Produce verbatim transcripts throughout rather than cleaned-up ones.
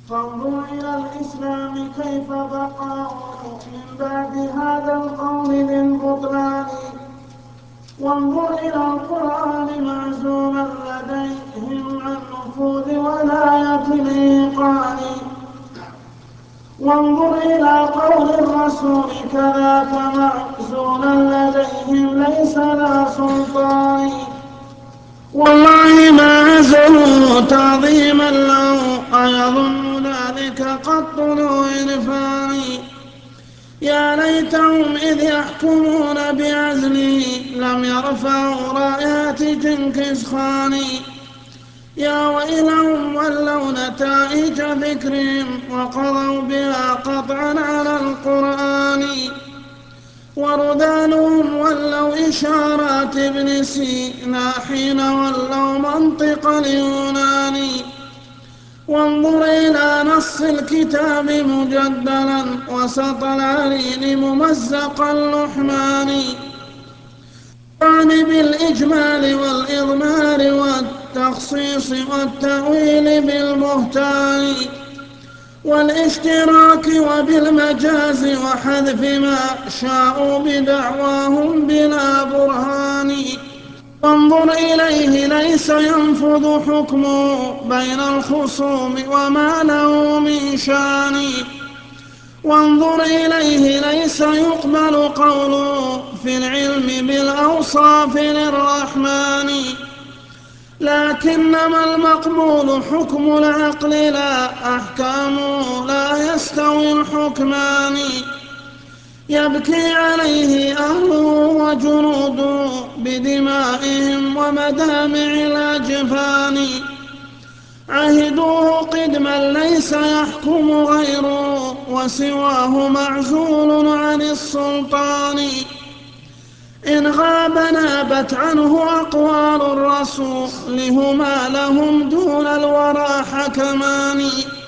فانظر إلى الإسلام كيف بقاؤه من بعد هذا القول للبطلان، وانظر إلى القرآن معزوما لديهم عن نفوذ ولاية الإيقان، وانظر إلى قول الرسول كذاك معزولا لديهم ليس ذا سلطان، والله ما عزلوا تعظيما له أيظن ذلك قط ذو عرفان، يا ليتهم إذ يحكمون بعزله لم يرفعوا رايات جنكز خان، يا ويلهم ولوا نتائج ذكرهم وقضوا بها قطعا على القرآن، وردانهم ولوا إشارات ابن سينا حين ولوا منطق اليونان، وانظر إلى نص الكتاب مجدلا وسط العرين ممزق اللحمان، يعني بالإجمال والإضمار والتخصيص والتأويل بالبهتان والاشتراك وبالمجاز وحذف ما شاءوا بدعواهم بلا برهان، وانظر إليه ليس ينفذ حكمه بين الخصوم وما له من شان، وانظر إليه ليس يقبل قوله في العلم بالأوصاف للرحمن، لكنما المقبول حكم العقل لا أحكامه لا يستوي الحكمان، يبكي عليه أهله وجنوده بدمائهم ومدامع الأجفان، عهدوه قدما ليس يحكم غيره وسواه معزول عن السلطان، إن غاب نابت عنه أقوال الرسول هما لهم دون الورى حكمان،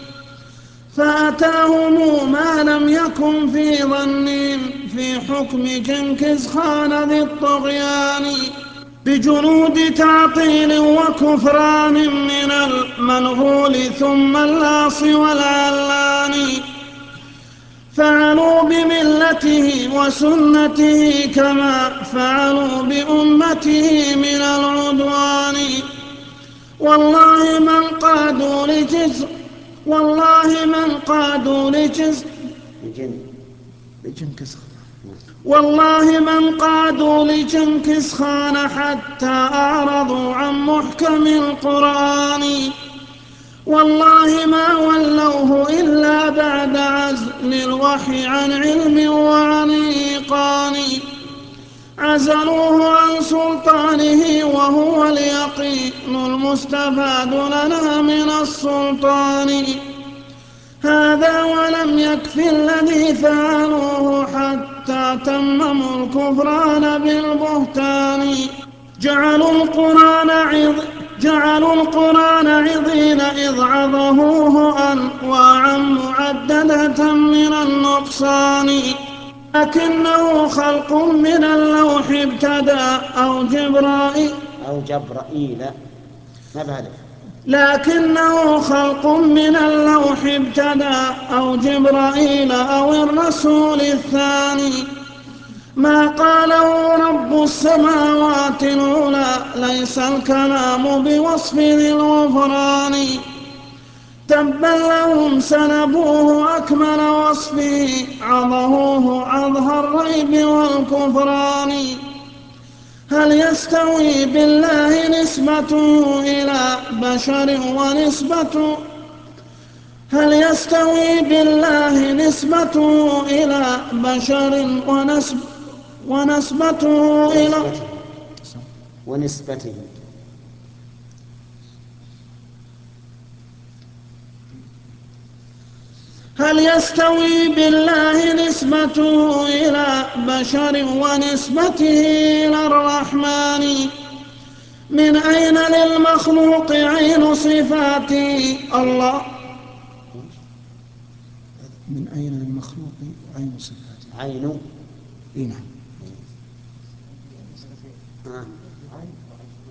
فأتاهم ما لم يكن في ظنهم في حكم جنكز خان ذي الطغيان، بجنود تعطيل وكفران من المنغول ثم اللاص والعلان، فعلوا بملته وسنته كما فعلوا بأمته من العدوان، والله من قادوا لجزء والله من قادوا لجزء والله من قادوا لجنكز خان حتى أعرضوا عن محكم القرآن، والله ما ولوه إلا بعد عزل الوحي عن علم وعن إيقان، عزلوه عن سلطانه وهو اليقين المستفاد لنا من السلطان، هذا ولم يكف الذي فعلوه حتى تمموا الكفران بالبهتان، جعلوا القرآن عظ جعلوا القرآن عظين إذ عظموه أنواعا معددة من النقصان، لكنه خلق من اللوح ابتدأ أو جبرائيل أو جبرائيل ما بهدف لكنه خلق من اللوح ابتدأ أو جبرائيل أو الرسول الثاني، ما قاله رب السماوات العلى ليس الكلام بوصف ذي الغفران، تبا لهم سلبوه أكمل وصفه عظهوه عظه الريب والكفران، هل يستوي بالله نسبته إلى بشر ونسبته هل يستوي بالله نسبته إلى بشر ونسب ونسبته إلى ونسبته هل يستوي بالله نسبته إلى بشر ونسبته إلى الرحمن، من أين للمخلوق عين صفاته الله من أين للمخلوق عين صفاته عين إيه نعم آه.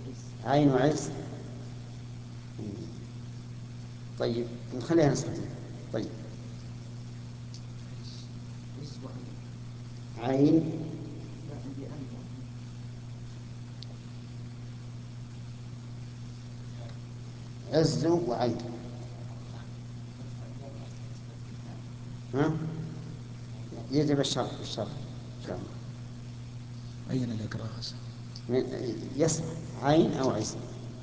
عين عز. طيب نخليها نسختين. طيب عين عز وعين. ها؟ يجب الشرط الشرط أين الإقراء؟ يصح عين أو عز.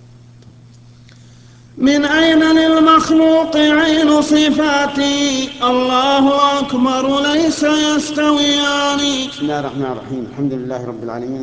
من أين للمخلوق عين صفاتي الله أكبر ليس يستويان. بسم الله الرحمن الرحيم. الحمد لله رب العالمين.